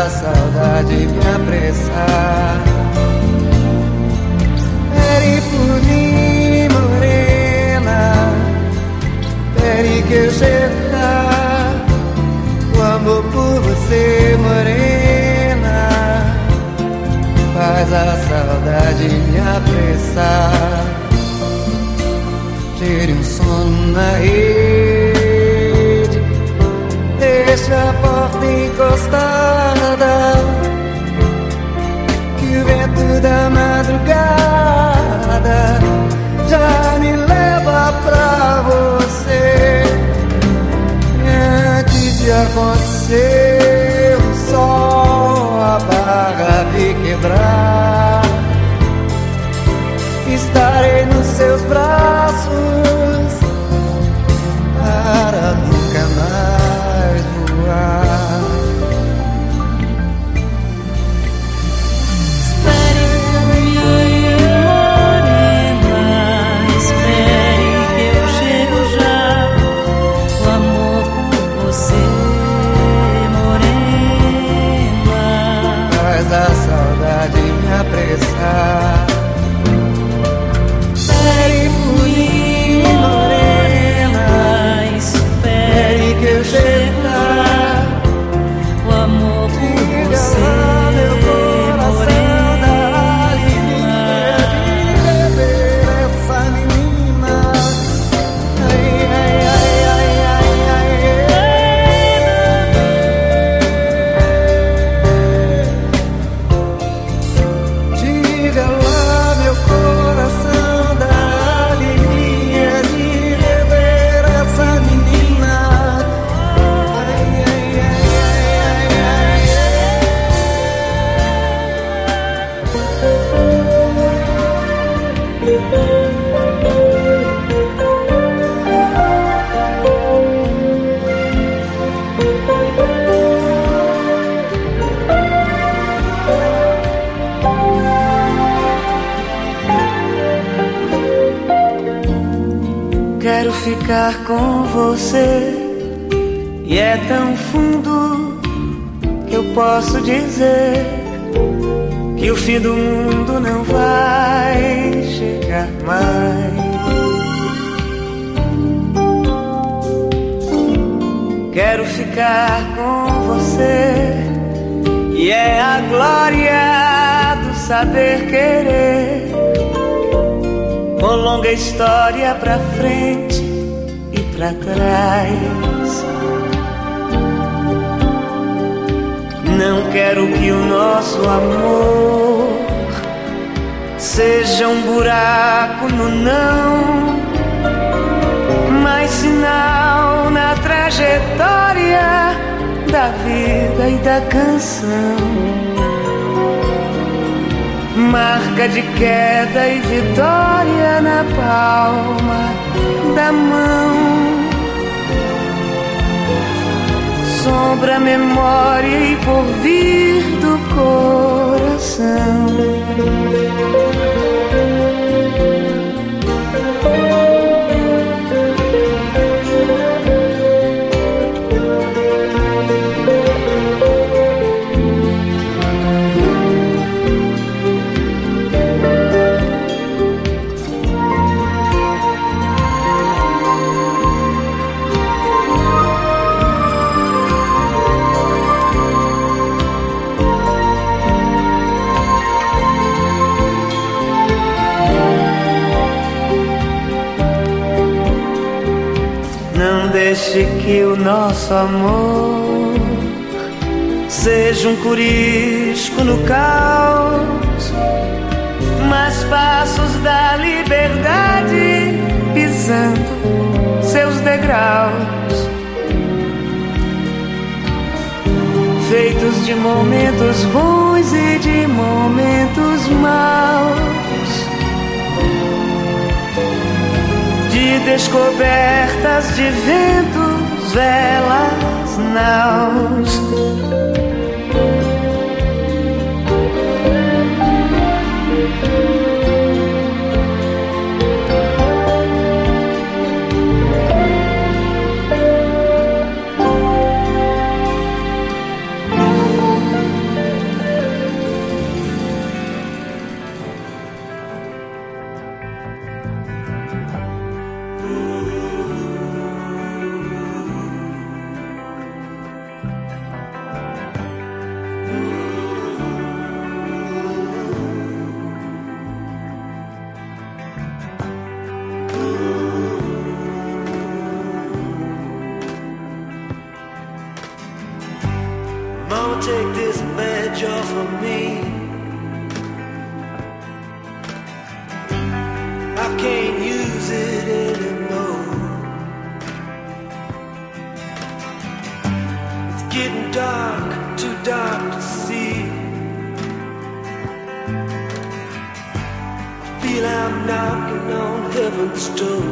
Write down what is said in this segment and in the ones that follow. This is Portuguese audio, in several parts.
a saudade me apressar. Pere por mim, morena, pere que eu chego lá. O amor por você, morena, faz a saudade me apressar. Tire um sono na rede, deixa a porta encostada, que o vento da madrugada já me leva pra você. Antes de acontecer o sol, a barra me quebrar, estarei nos seus braços para nunca mais voar. Espere por mim, morena, espere que eu chego já. O amor por você, morena, Faz a saudade me apressar. Espere por mim, morena, espere que eu chego lá. o amor por Diga você, lá, meu coração, da alegria de rever essa menina. Ai, ai, ai, ai, ai, ai, ai. Diga lá, meu coração, da alegria de rever essa menina. Ai, ai, ai, ai, ai, ai. Quero ficar com você, e é tão fundo que eu posso dizer que o fim do mundo não vai chegar mais. Quero ficar com você, e é a glória do saber querer, com longa história pra frente e pra trás. Não quero que o nosso amor seja um buraco no não, mas sinal na trajetória da vida e da canção. Marca de queda e vitória na palma da mão. Sombra, memória e porvir do coração. Deixe que o nosso amor seja um corisco no caos, mas passos da liberdade pisando seus degraus, feitos de momentos bons e de momentos maus, de descobertas de ventos, velas, naus. you're for me. I can't use it anymore. It's getting dark, too dark to see. I feel I'm knocking on heaven's door.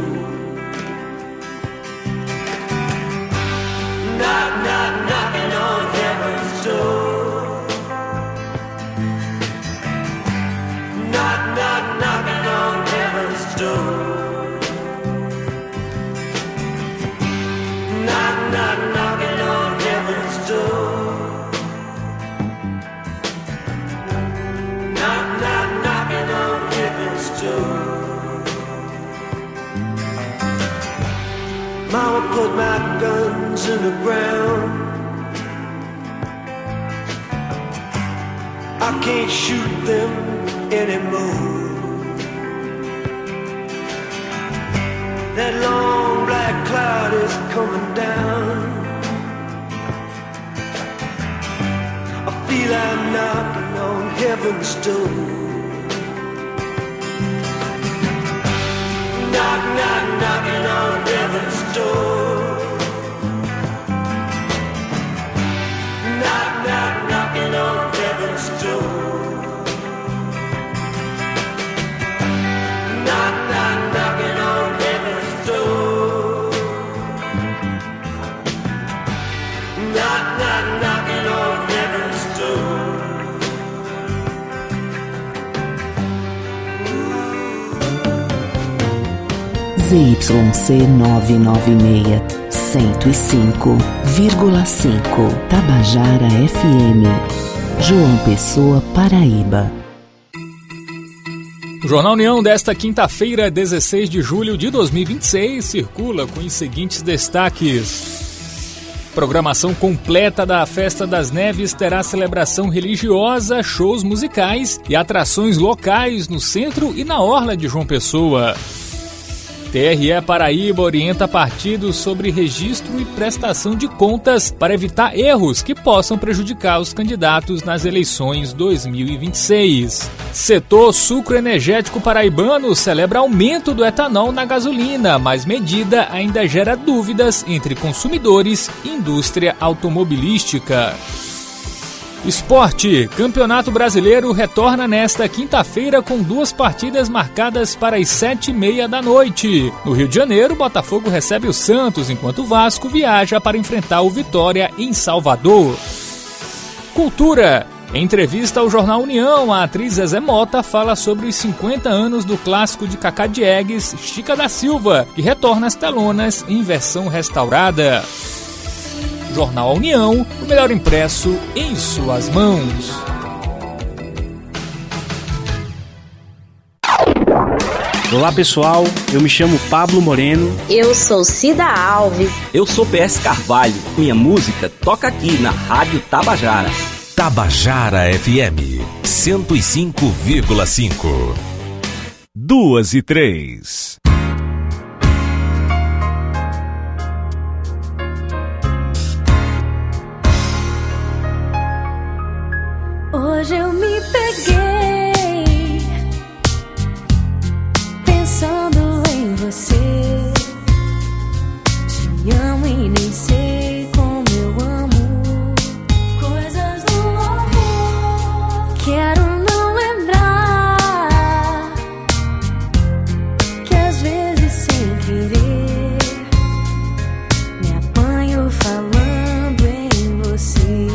Knock, knock, knocking on heaven's door. Knock, knock, knocking on heaven's door. Knock, knock, knocking on heaven's door. Knock, knock, knocking on heaven's door. Mama put my guns in the ground. I can't shoot them anymore. That long black cloud is coming down. I feel I'm knocking on heaven's door. Knock, knock, knocking on heaven's door. Knock, knock, knocking on heaven's door. Knock, knock, knocking on heaven's door. Knock, knock, knocking on heaven's door. ZYC 996, 105,5 Tabajara FM, João Pessoa, Paraíba. O Jornal União desta quinta-feira, 16 de julho de 2026, circula com os seguintes destaques. Programação completa da Festa das Neves terá celebração religiosa, shows musicais e atrações locais no centro e na orla de João Pessoa. TRE Paraíba orienta partidos sobre registro e prestação de contas para evitar erros que possam prejudicar os candidatos nas eleições 2026. Setor sucroenergético paraibano celebra aumento do etanol na gasolina, mas medida ainda gera dúvidas entre consumidores e indústria automobilística. Esporte. Campeonato Brasileiro retorna nesta quinta-feira com 2 partidas marcadas para as 7h30 da noite. No Rio de Janeiro, Botafogo recebe o Santos, enquanto o Vasco viaja para enfrentar o Vitória em Salvador. Cultura. Em entrevista ao Jornal União, a atriz Zezé Mota fala sobre os 50 anos do clássico de Cacá Diegues, Chica da Silva, que retorna às telonas em versão restaurada. Jornal União, o melhor impresso em suas mãos. Olá pessoal, eu me chamo Pablo Moreno. Eu sou Cida Alves. Eu sou PS Carvalho. Minha música toca aqui na Rádio Tabajara. Tabajara FM 105,5. 2h03. Hoje eu me peguei pensando em você. Te amo e nem sei como eu amo coisas do amor. Quero não lembrar que às vezes sem querer me apanho falando em você.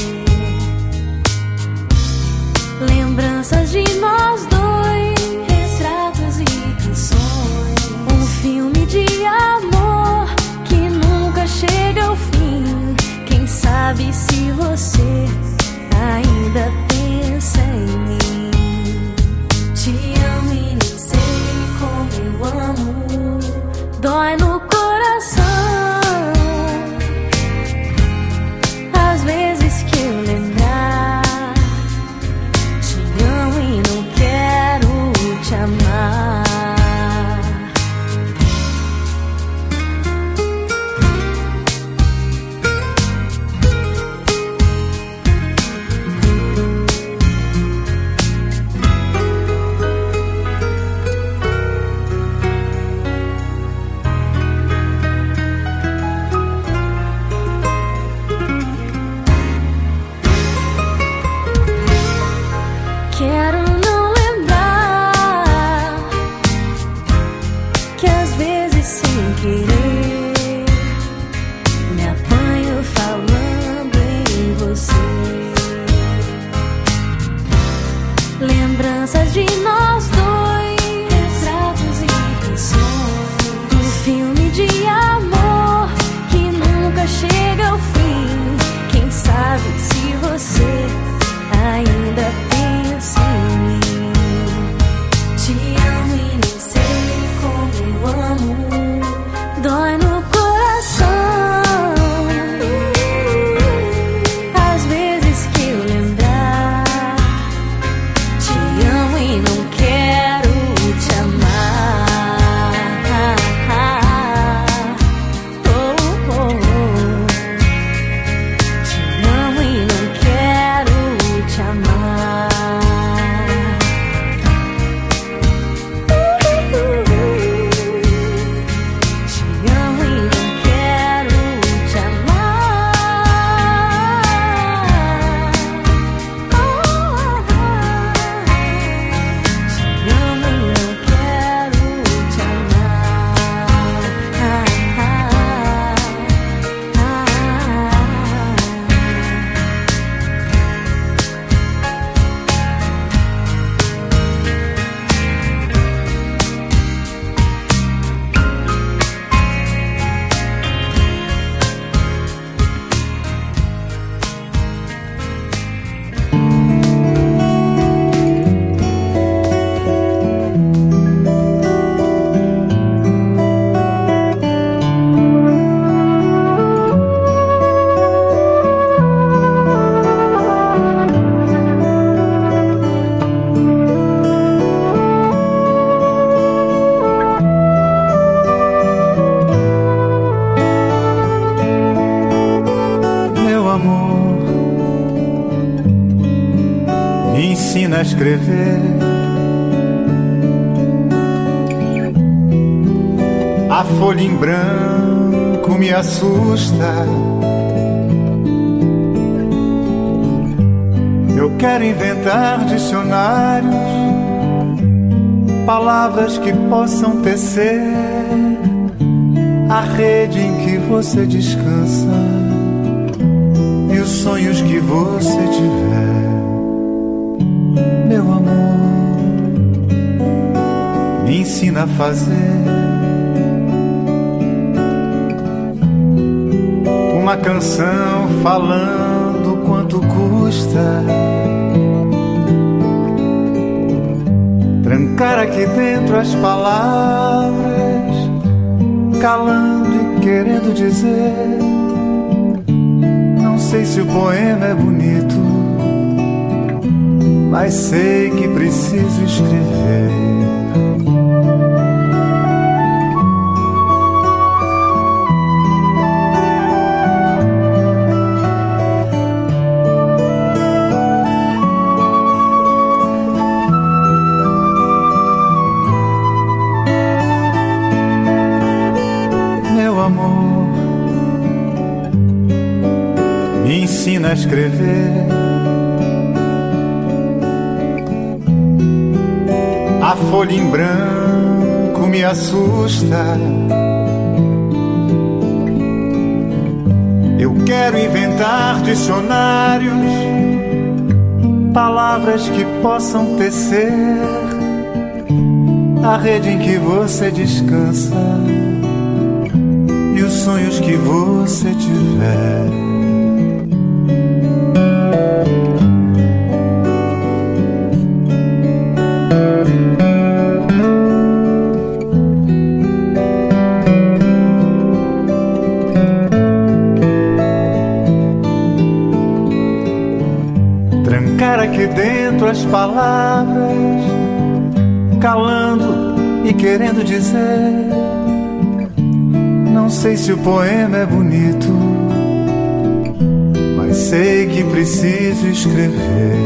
Lembranças de nós dois, retratos e canções, um filme de amor que nunca chega ao fim. Quem sabe se você ainda pensa em mim. Te amo e nem sei como eu amo, dói no coração às vezes que eu lembrar. Te amar. dói no coração. Às vezes que eu lembrar, te amo e não quero te amar. Oh, oh, oh. Te amo e não quero te amar. A escrever, a folha em branco me assusta. Eu quero inventar dicionários, palavras que possam tecer a rede em que você descansa e os sonhos que você tiver. Meu amor, me ensina a fazer uma canção falando quanto custa trancar aqui dentro as palavras, calando e querendo dizer. Não sei se o poema é bonito, mas sei que preciso escrever. Meu amor, me ensina a escrever. A folha em branco me assusta. Eu quero inventar dicionários, palavras que possam tecer a rede em que você descansa e os sonhos que você tiver. Aqui dentro as palavras, calando e querendo dizer. Não sei se o poema é bonito, mas sei que preciso escrever.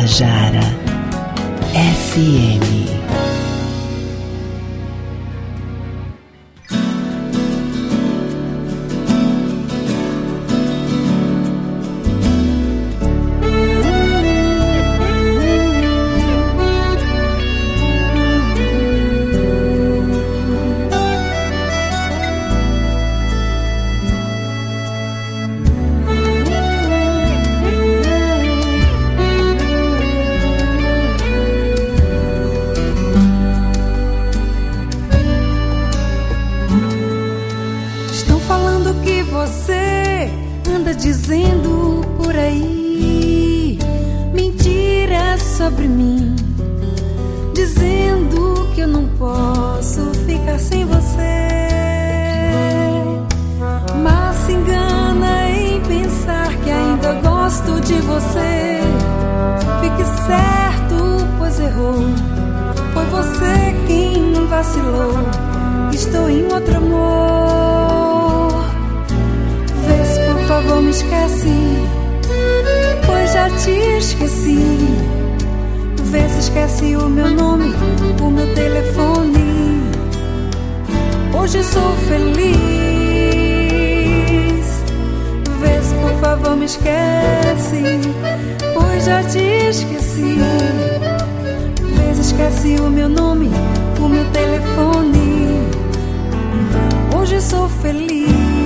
Tabajara FM. Dizendo por aí mentiras sobre mim, dizendo que eu não posso ficar sem você, mas se engana em pensar que ainda gosto de você. Fique certo, pois errou, foi você quem vacilou. Estou em outro amor. Vês, por favor, me esquece, pois já te esqueci. Vê se esquece o meu nome, o meu telefone. Hoje sou feliz. Vê se, por favor, me esquece, pois já te esqueci. Vê se esquece o meu nome, o meu telefone. Hoje sou feliz.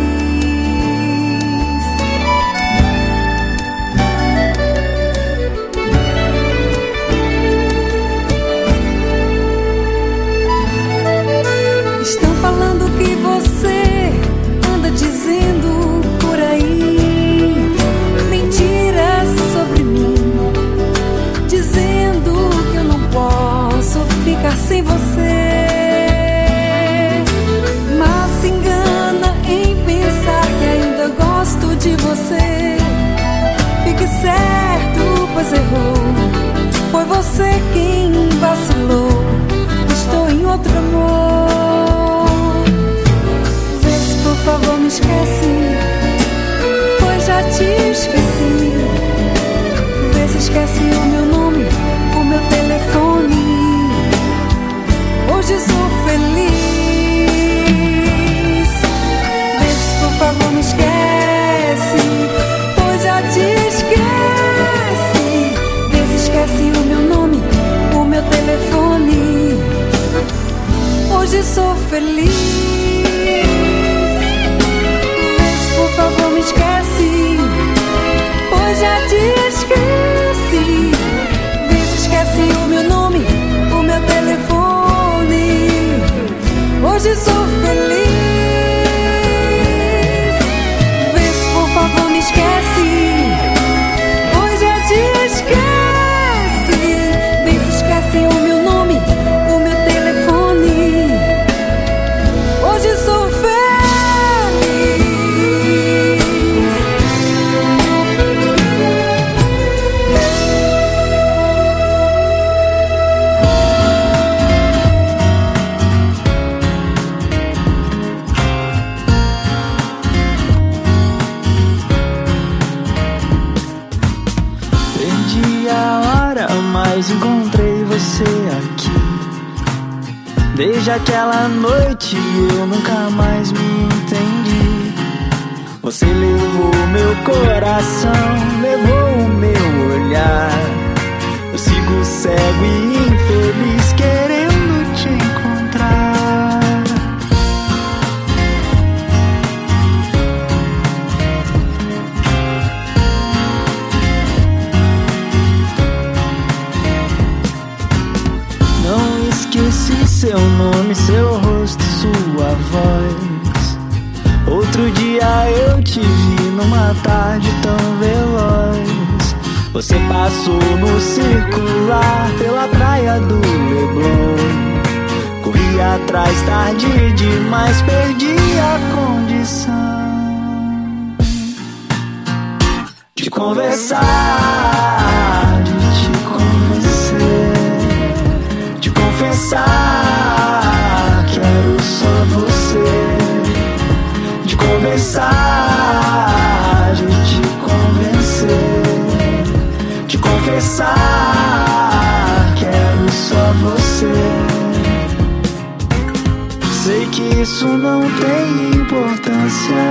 Falando que você anda dizendo por aí mentiras sobre mim, dizendo que eu não posso ficar sem você, mas se engana em pensar que ainda gosto de você. Fique certo, pois errou, foi você quem vacilou. Estou em outro amor. Por favor, me esquece, pois já te esqueci. Vê se esquece o meu nome, o meu telefone. Hoje sou feliz. Vê se, por favor, me esquece, pois já te esqueci. Vê se esquece o meu nome, o meu telefone. Hoje sou feliz. Por favor, me esquece, pois já te esqueci. Vê se esquece o meu nome, o meu telefone. Hoje sou feliz. Vê se, por favor, me esquece, pois já te esqueci. Vê se esquece o meu nome, o meu telefone. Hoje sou feliz. Mas encontrei você aqui. Desde aquela noite eu nunca mais me entendi. Você levou meu coração, levou o meu olhar. Eu sigo cego e infeliz querendo te encontrar. Esqueci seu nome, seu rosto, sua voz. Outro dia eu te vi numa tarde tão veloz. Você passou no circular pela praia do Leblon. Corri atrás tarde demais, perdi a condição de conversar, de te convencer, de confessar, quero só você. De conversar, de te convencer, de confessar. isso não tem importância.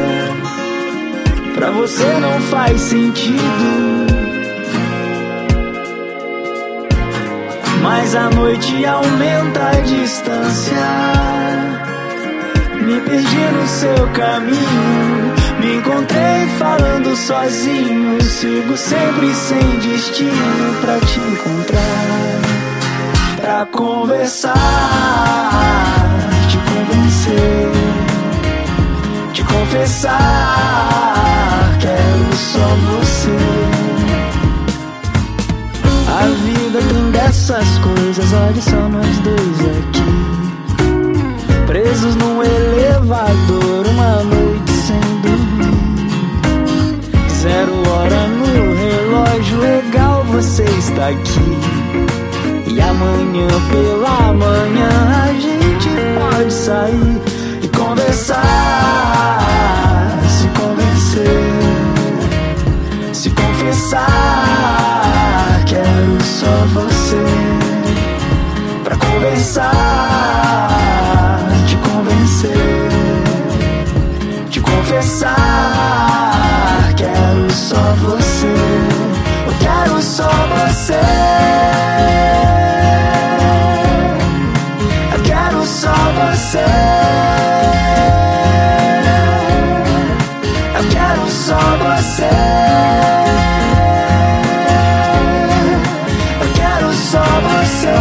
Pra você não faz sentido, mas a noite aumenta a distância. Me perdi no seu caminho, me encontrei falando sozinho. Sigo sempre sem destino pra te encontrar, pra conversar, te convencer, te confessar. Quero só você. A vida tem dessas coisas, olha só nós dois aqui, presos num elevador, uma noite sem dormir. 0 hora no relógio, legal você está aqui. E amanhã pela manhã a gente pode sair e conversar, se convencer, se confessar. Quero só você pra conversar, te convencer, te confessar. Quero só você, eu quero só você. Eu quero só você. Eu quero só você. Eu quero só você.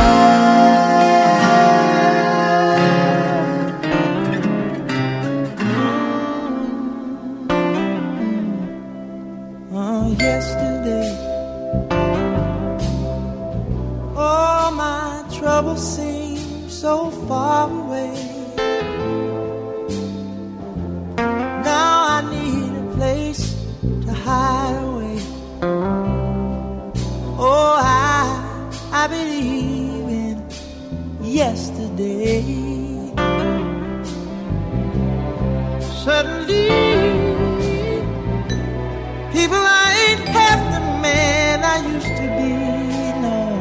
Yesterday, all my troubles seem so far away. Now I need a place to hide away. Oh, I believe in yesterday. Suddenly, people, I ain't half the man I used to be, no.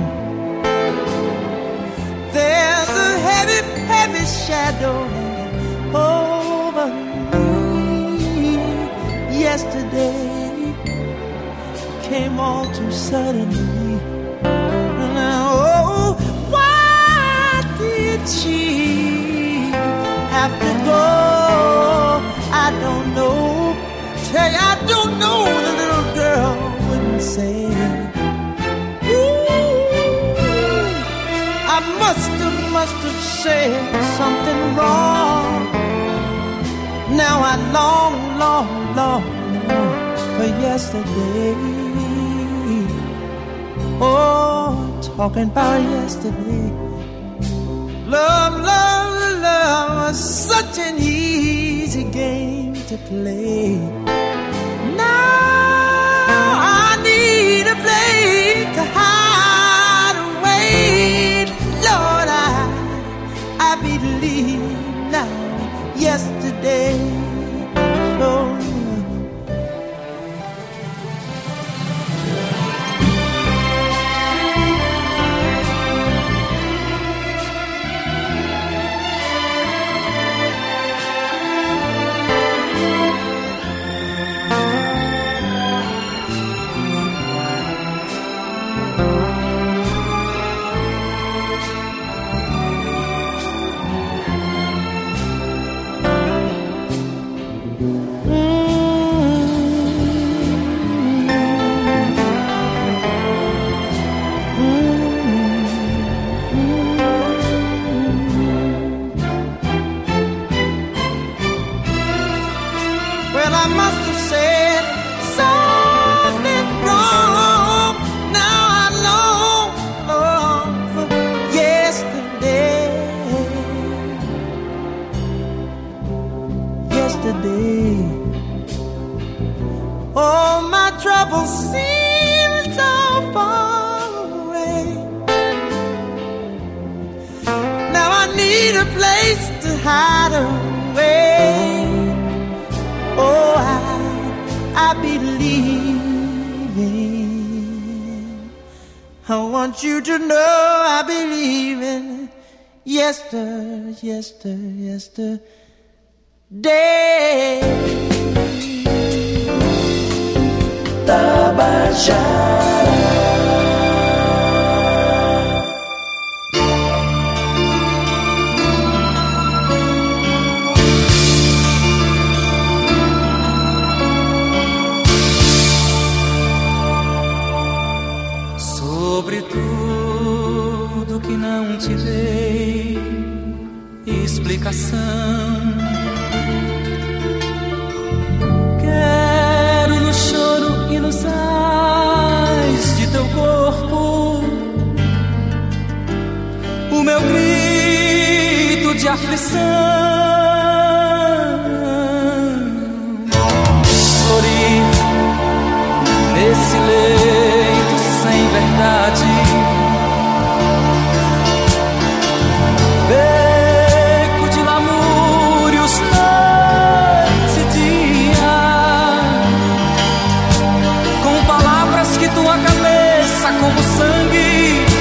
There's a heavy, heavy shadow over me. Yesterday came all too suddenly. Oh, why did she have to go? I don't know. Tell you, I don't know, the little girl wouldn't say. Ooh, I must have said something wrong. Now I long, long, long for yesterday. Oh, talking about yesterday. Love, love, love was such an easy game to play. Now I need a place to hide away. Lord, I believe now yesterday. So you to know I believe in yesterday. day. Tabajara. Sobre tudo que não te dei explicação, quero no choro e nos ais de teu corpo o meu grito de aflição, florir nesse leito sem verdade, beco de lamúrios, noite e dia, com palavras que tua cabeça como sangue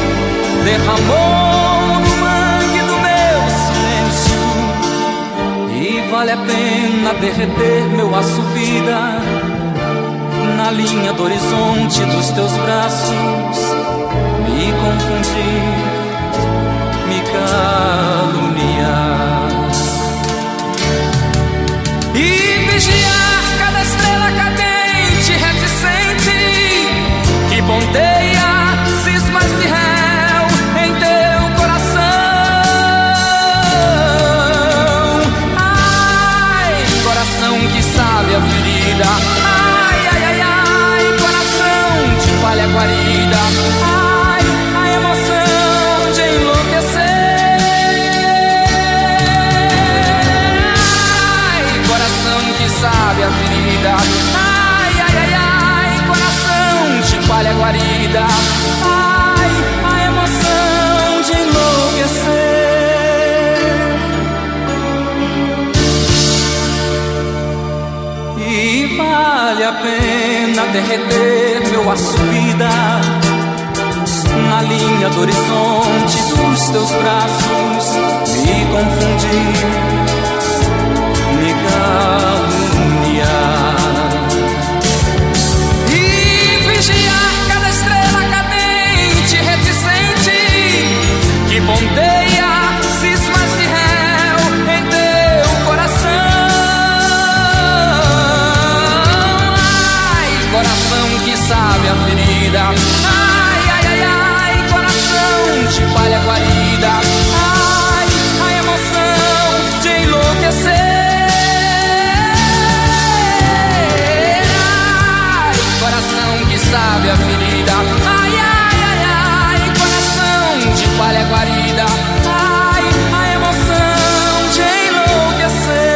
derramou no mangue do meu silêncio. E vale a pena derreter meu aço-vida na linha do horizonte dos teus braços, me confundir, me caluniar e vigiar cada estrela cadente, reticente, que ponteia cismas de réu em teu coração. Ai, coração que sabe a ferida, palha guarida, ai, a emoção de enlouquecer. Ai, coração que sabe a ferida, ai, ai, ai, ai, coração de palha guarida, ai, a emoção de enlouquecer. E vale a pena derreter meu aço-vida na linha do horizonte dos teus braços, me confundir, me caluniar e vigiar cada estrela cadente, reticente, que ponteia cismas de réu em teu coração. Coração que sabe a ferida, ai, ai, ai, ai, coração de palha guarida, ai, a emoção de enlouquecer. Ai, coração que sabe a ferida, ai, ai, ai, ai, coração de palha guarida, ai, a emoção de enlouquecer.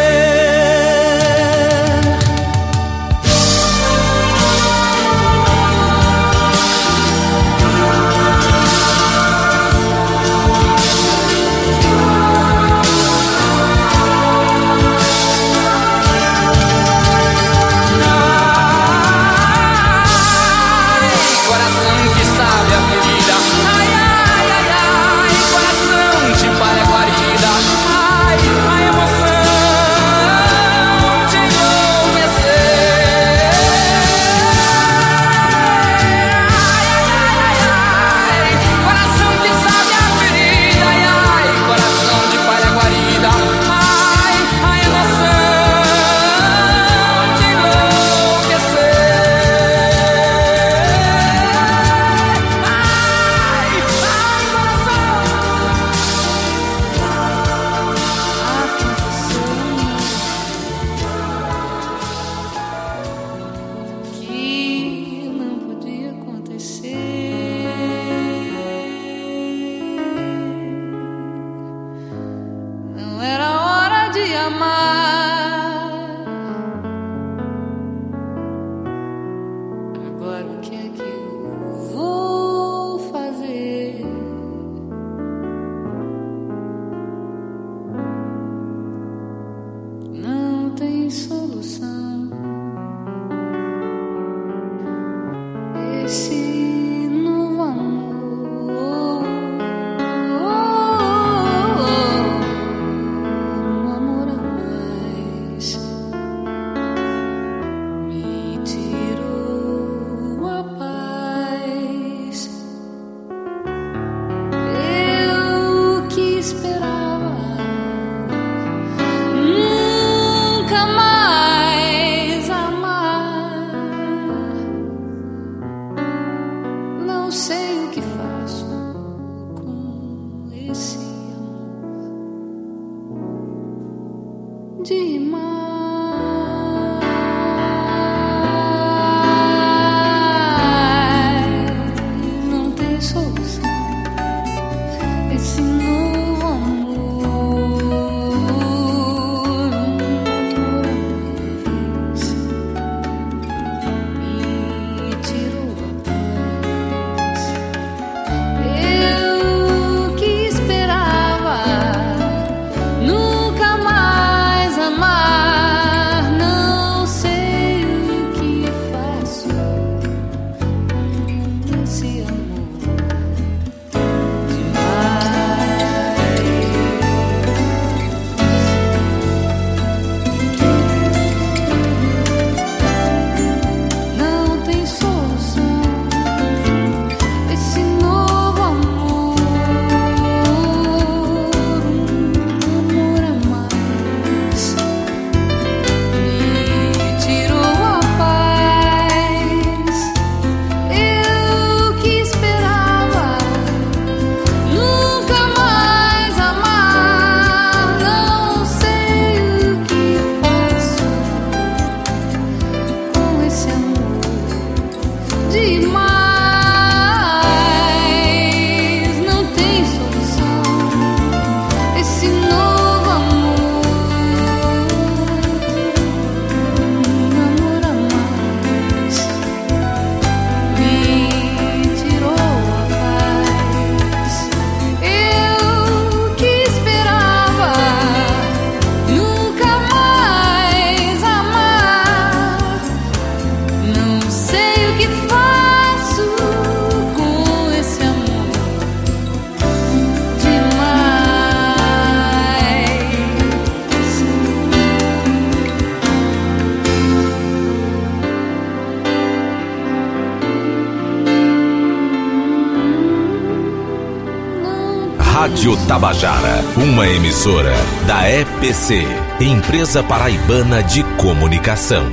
Rádio Tabajara, uma emissora da EPC, Empresa Paraibana de Comunicação.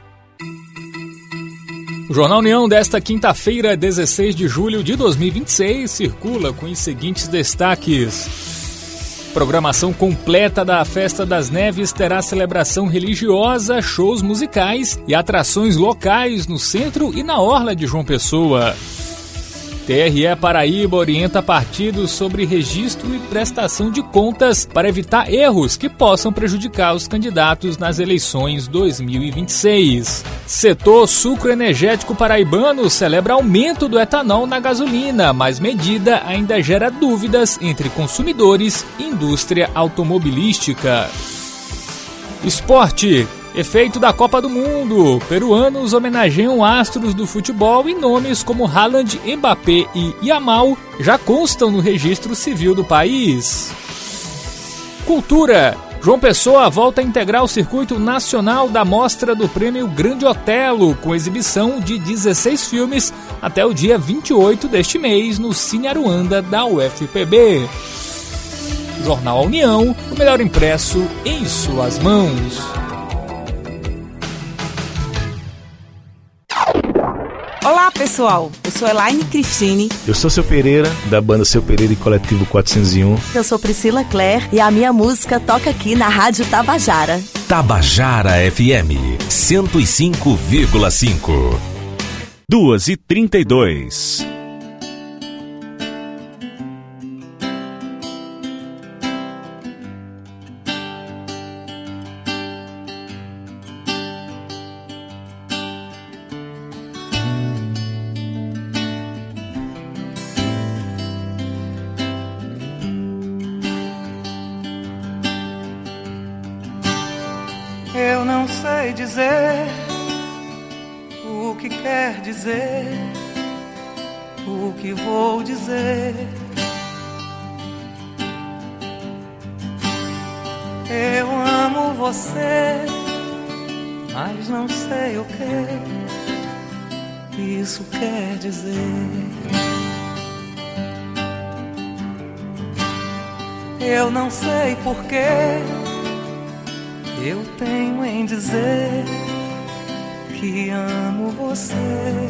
O Jornal União desta quinta-feira, 16 de julho de 2026, circula com os seguintes destaques. Programação completa da Festa das Neves terá celebração religiosa, shows musicais e atrações locais no centro e na orla de João Pessoa. TRE Paraíba orienta partidos sobre registro e prestação de contas para evitar erros que possam prejudicar os candidatos nas eleições 2026. Setor sucroenergético paraibano celebra aumento do etanol na gasolina, mas medida ainda gera dúvidas entre consumidores e indústria automobilística. Esporte. Efeito da Copa do Mundo. Peruanos homenageiam astros do futebol e nomes como Haaland, Mbappé e Yamal já constam no registro civil do país. Cultura. João Pessoa volta a integrar o circuito nacional da mostra do Prêmio Grande Otelo, com exibição de 16 filmes até o dia 28 deste mês no Cine Aruanda da UFPB. Jornal União, o melhor impresso em suas mãos. Olá pessoal, eu sou Elaine Cristine. Eu sou Seu Pereira, da banda Seu Pereira e Coletivo 401. Eu sou Priscila Clare e a minha música toca aqui na Rádio Tabajara. Tabajara FM 105,5. 2h32. Eu não sei dizer o que quer dizer, o que vou dizer. Eu amo você, mas não sei o que isso quer dizer. Eu não sei porquê. Eu tenho em dizer que amo você.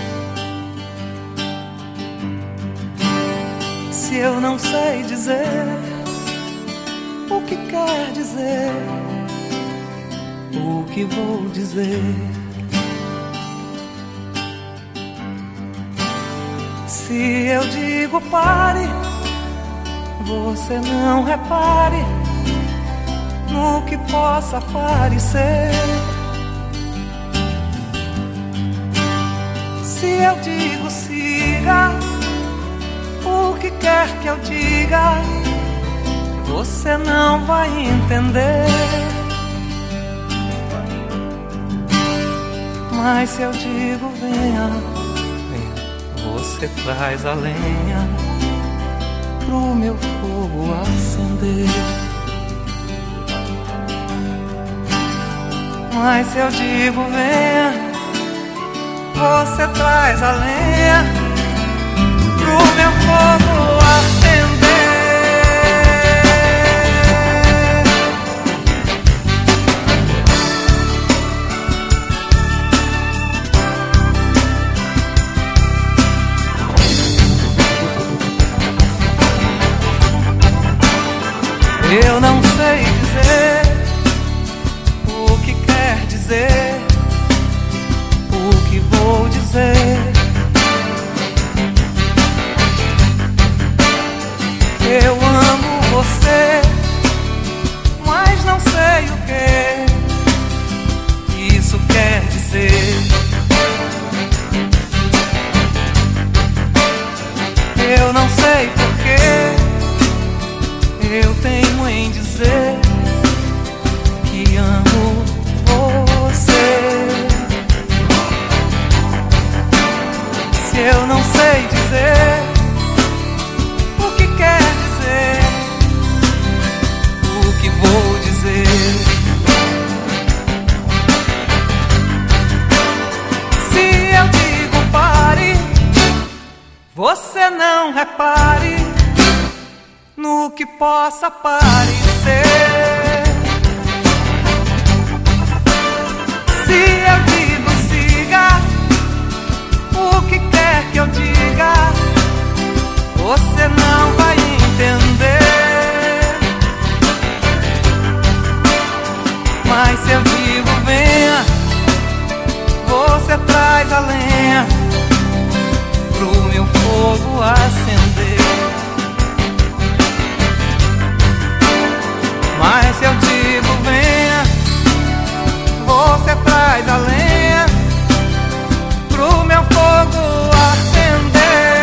Se eu não sei dizer o que quer dizer, o que vou dizer. Se eu digo pare, você não repare no que possa parecer. Se eu digo siga, o que quer que eu diga, você não vai entender. Mas se eu digo venha, venha, você traz a lenha pro meu fogo acender. Mas se eu digo venha, você traz a lenha pro meu fogo acender. Eu não sei dizer o que quer dizer, o que vou dizer. Você não repare no que possa parecer. Se eu digo siga, o que quer que eu diga, você não vai entender. Mas se eu digo venha, você traz a lenha pro meu fogo acender. Mas se eu digo venha, você traz a lenha pro meu fogo acender.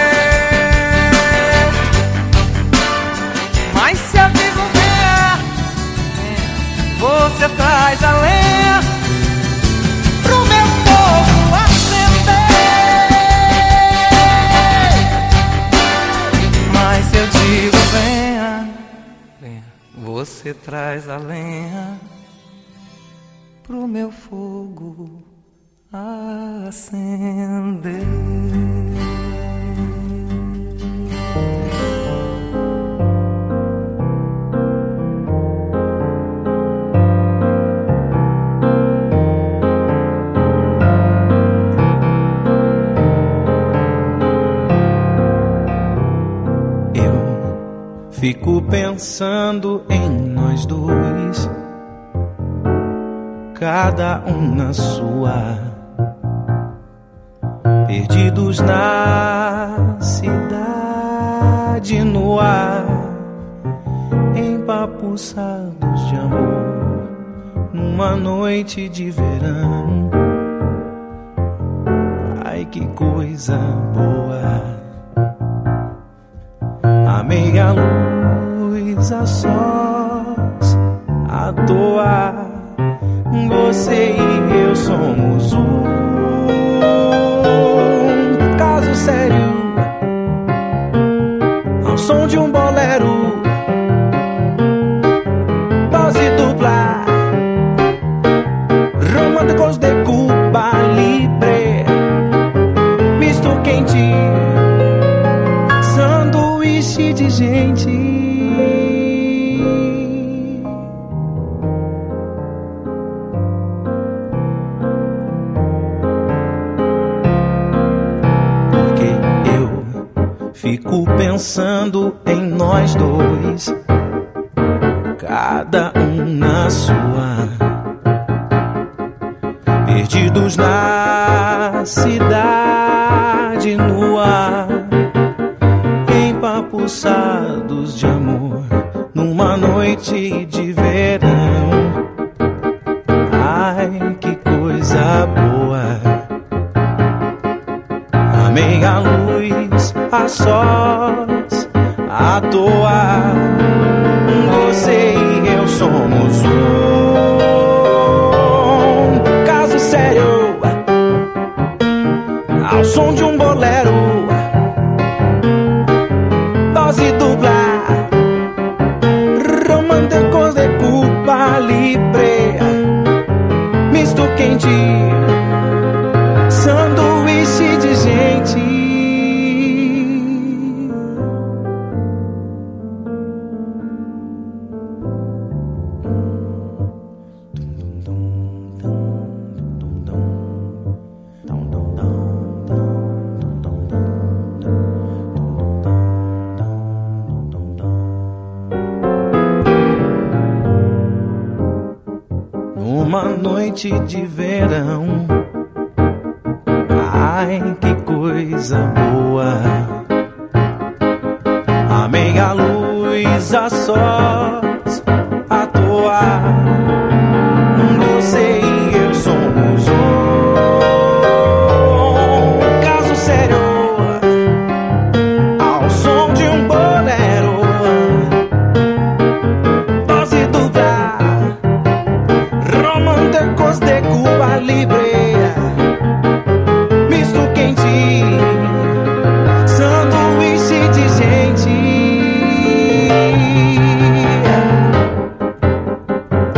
Mas se eu digo venha, você traz a lenha pro meu fogo acender. Mas se eu digo venha, venha, você traz a lenha pro meu fogo acender. Fico pensando em nós dois, cada um na sua, perdidos na cidade, no ar, empapuçados de amor, numa noite de verão. Ai, que coisa boa! A meia luz, a sós, à toa, você e eu somos um caso sério, ao som de um bolero, dose dupla, românticos de Cuba Libre, misto quente, de gente. Porque eu fico pensando em nós dois, cada um na sua, perdidos na cidade, no ar, empapuçados de amor, numa noite de verão. Ai, que coisa boa! A meia luz, a sós, à toa, você e eu somos um caso sério, ao som de um bolero, dose dupla, românticos de Cuba Libre, misto quente, sanduíche de gente. Noite de verão, ai, que coisa boa! A meia luz, a sós, à toa, você e eu somos um caso sério, ao som de um bolero, dose dupla, românticos de Cuba Libre, misto quente, sanduíche de gente.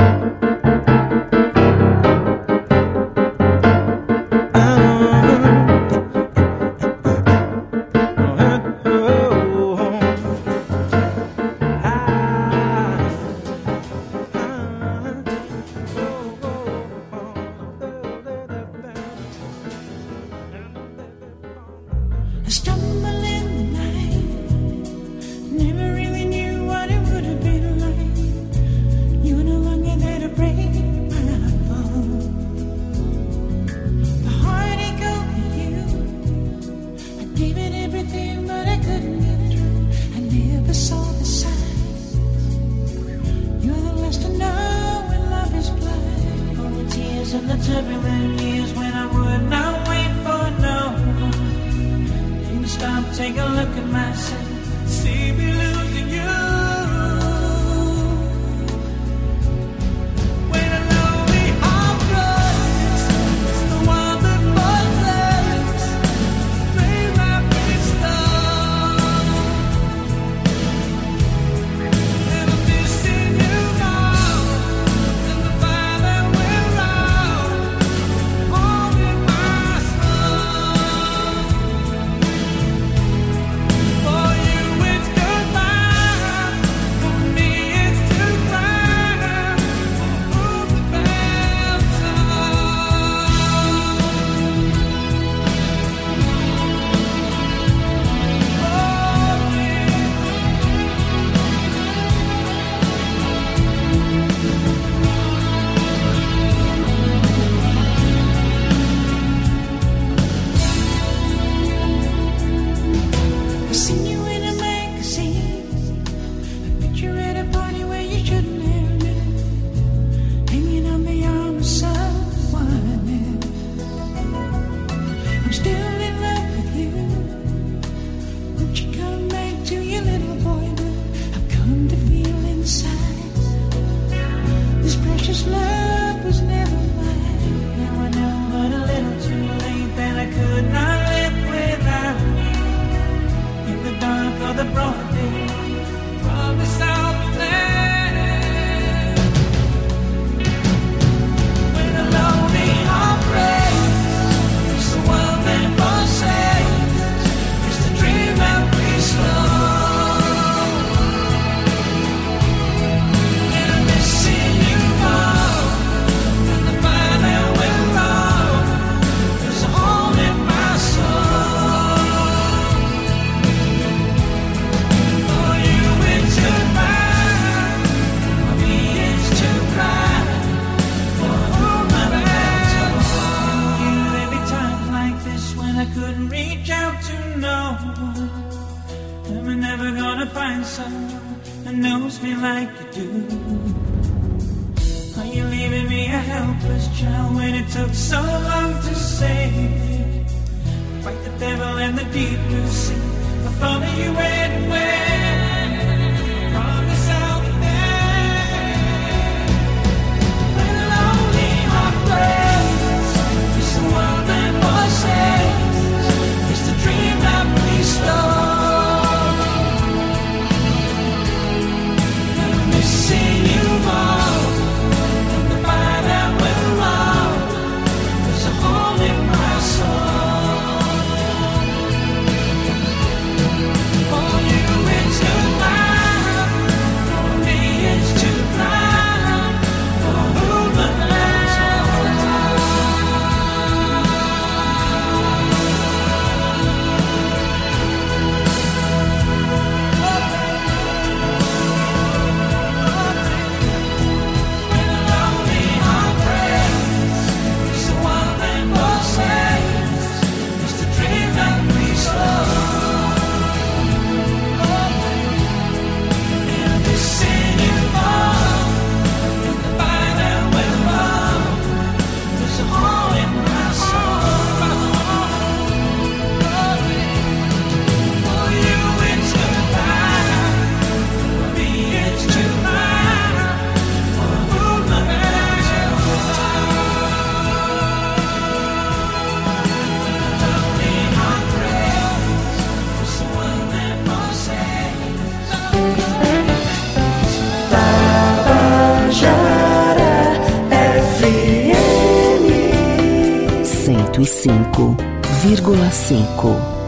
105,5.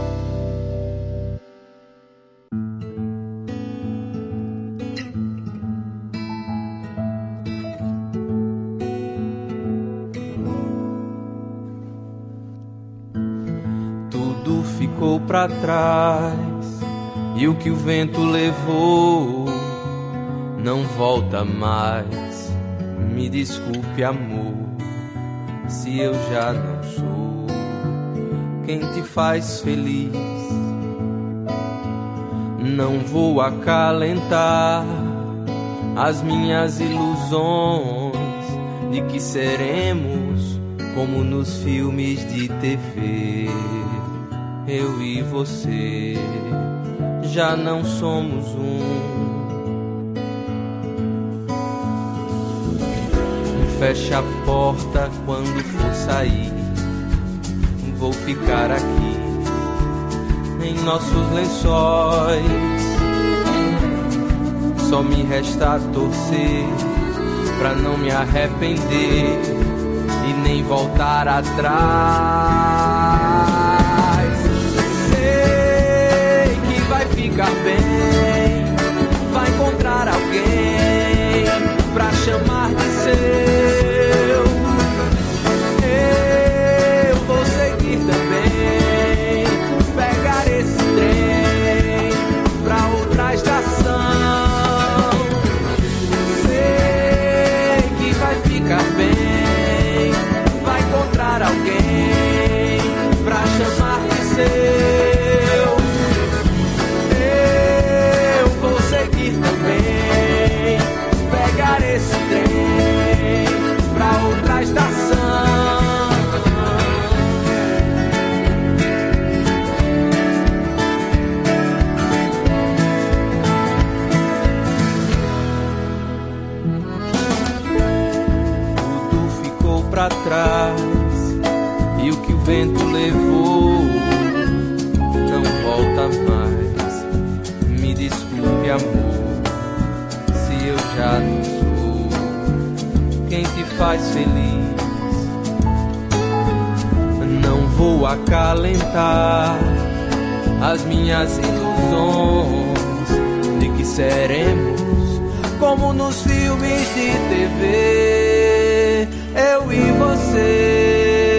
tudo ficou pra trás, e o que o vento levou não volta mais. Me desculpe, amor, se eu já não sou quem te faz feliz. Não vou acalentar as minhas ilusões de que seremos como nos filmes de TV. Eu e você já não somos um. Fecha a porta quando for sair. Vou ficar aqui em nossos lençóis. Só me resta torcer pra não me arrepender e nem voltar atrás. Sei que vai ficar bem, vai encontrar alguém pra chamar de seu. Eu vou seguir também, pegar esse trem pra outra estação. Sei que vai ficar bem, vai encontrar alguém pra chamar de seu. Eu vou seguir também, pegar esse trem pra outra estação. Tudo ficou pra trás, e o que o vento levou não volta mais. Me desculpe, amor, se eu já não sou quem te faz feliz. Não vou acalentar as minhas ilusões de que seremos como nos filmes de TV. Eu e você.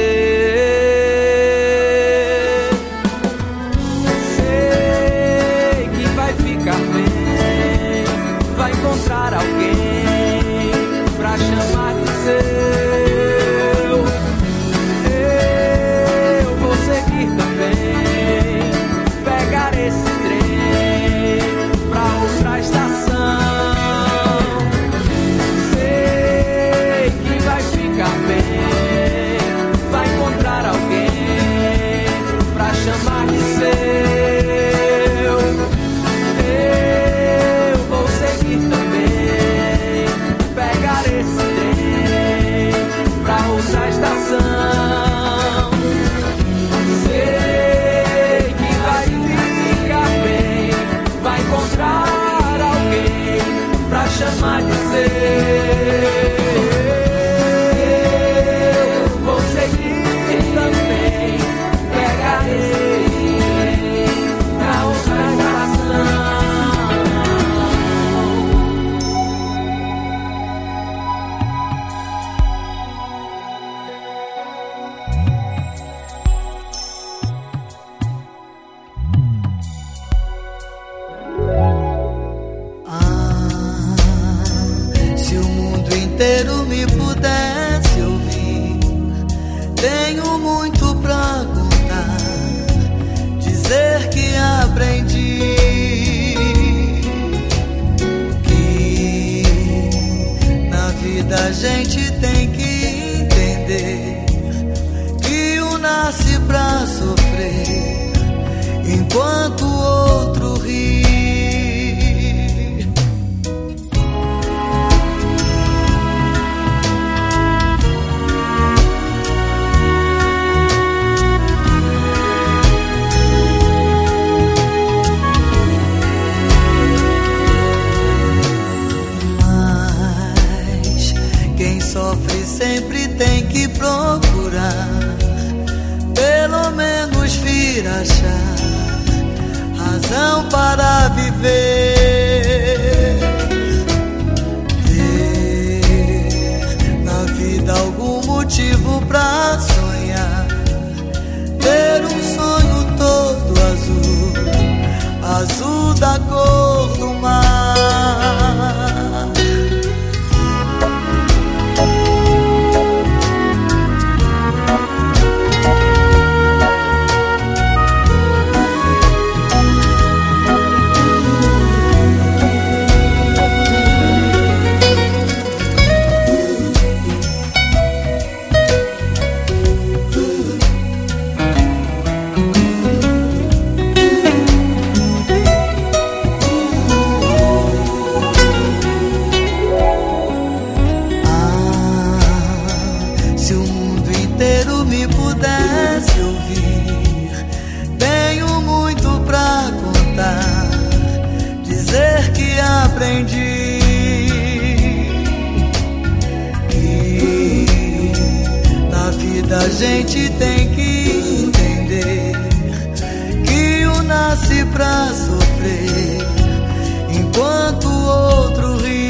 Sei que vai ficar bem, vai encontrar alguém pra chamar de seu. Eu vou seguir também, pegar esse trem pra outra estação. Sei que vai ficar bem, vai encontrar alguém pra chamar de seu. Eu vou seguir também, pegar esse trem pra outra estação. Sei que vai ficar bem, vai encontrar alguém pra chamar de seu. Eu vou seguir também, pegar esse trem pra outra estação. Se o mundo inteiro me pudesse ouvir, tenho muito pra contar, dizer que aprendi que na vida a gente tem que entender que um nasce pra sofrer enquanto o outro ri. Sofre sempre tem que procurar, pelo menos vir achar razão para viver. Ter na vida algum motivo pra sonhar, ter um sonho aprendi que na vida a gente tem que entender que um nasce pra sofrer enquanto o outro ri.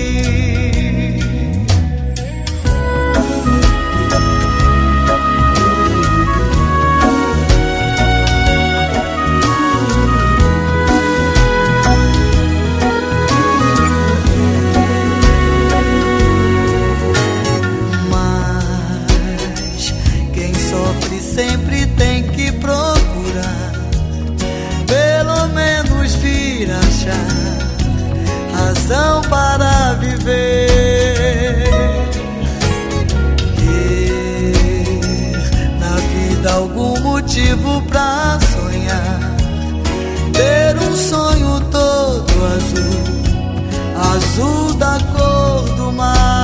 Sempre tem que procurar, pelo menos vir achar razão para viver. Ter na vida algum motivo pra sonhar, ter um sonho todo azul, azul da cor do mar.